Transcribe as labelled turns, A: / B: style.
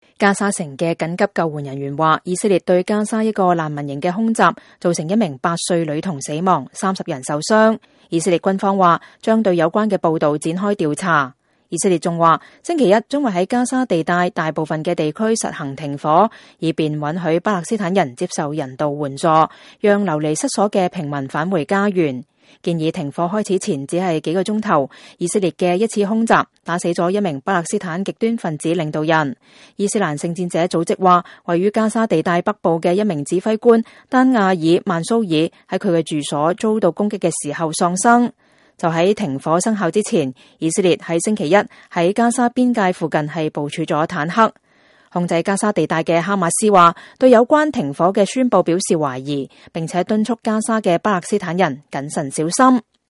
A: 加沙城嘅緊急救援人員話，以色列對加沙一個難民營嘅空襲，造成一名8歲女童死亡，30人受傷。以色列軍方話將對有關嘅報道展開調查。以色列仲話，星期一將會喺加沙地帶大部分嘅地區實行停火，以便允許巴勒斯坦人接受人道援助，讓流離失所嘅平民返回家園。建議停火開始前只係幾個鐘頭，以色列嘅一次空襲打死咗一名巴勒斯坦極端分子領導人。伊斯蘭聖戰者組織話，位於加沙地帶北部嘅一名指揮官丹亞爾曼蘇爾喺佢嘅住所遭到攻擊嘅時候喪生。就喺停火生效之前，以色列喺星期一喺加沙邊界附近係部署咗坦克。控制加沙地帶嘅哈馬斯話，對有關停火嘅宣佈表示懷疑，並且敦促加沙嘅巴勒斯坦人謹慎小心。